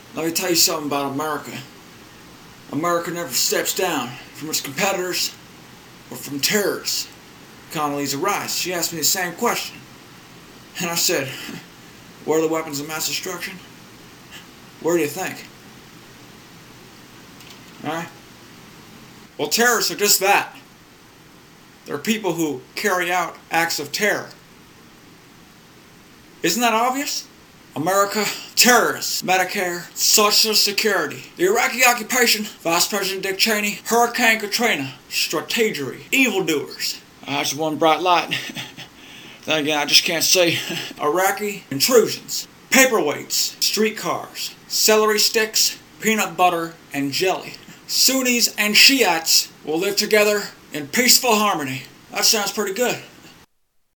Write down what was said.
Let me tell you something about America. America never steps down from its competitors or from terrorists. Condoleezza Rice, she asked me the same question. And I said, where are the weapons of mass destruction? Where do you think? Alright? Well, terrorists are just that. They're people who carry out acts of terror. Isn't that obvious? America, terrorists, Medicare, Social Security, the Iraqi occupation, Vice President Dick Cheney, Hurricane Katrina, strategery, evildoers. That's one bright light. Then again, I just can't say. Iraqi intrusions, paperweights, streetcars, celery sticks, peanut butter, and jelly. Sunnis and Shiites will live together in peaceful harmony. That sounds pretty good.